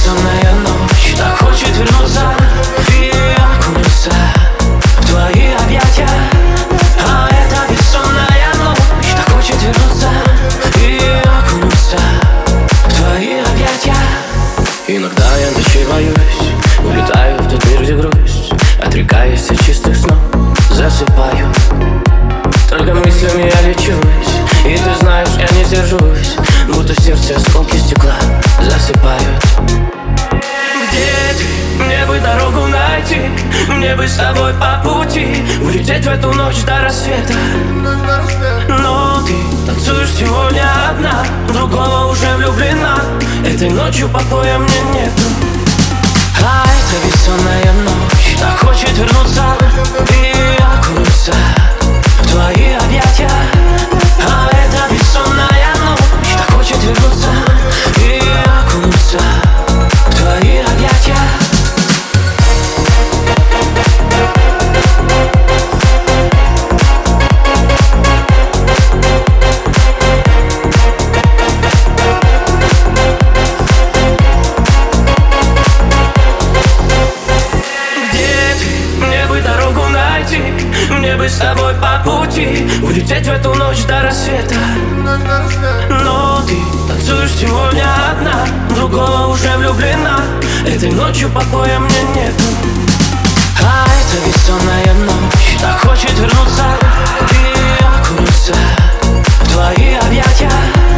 бессонная ночь так хочет вернуться и окунуться в твои объятия. А эта бессонная ночь так хочет вернуться и окунуться в твои объятия. Иногда я ночей боюсь, улетаю в тот мир, где грусть, отрекаясь от чистых снов, засыпаю. Только мыслями я лечусь, и ты знаешь, я не сдержусь, будто в сердце осколки стекла засыпают. Где ты? Мне бы дорогу найти, мне бы с тобой по пути улететь в эту ночь до рассвета. Но ты танцуешь сегодня одна, в другого уже влюблена. Этой ночью покоя мне нету. А эта бессонная ночь так хочет вернуться и окунуться в твои объятия. А эта бессонная ночь так хочет вернуться и окунуться в твои объятия. Мне бы с тобой по пути улететь в эту ночь до рассвета. Но ты танцуешь сегодня одна, другого уже влюблена. Этой ночью покоя мне нету. А эта бессонная ночь так хочет вернуться и окунуться в твои объятия.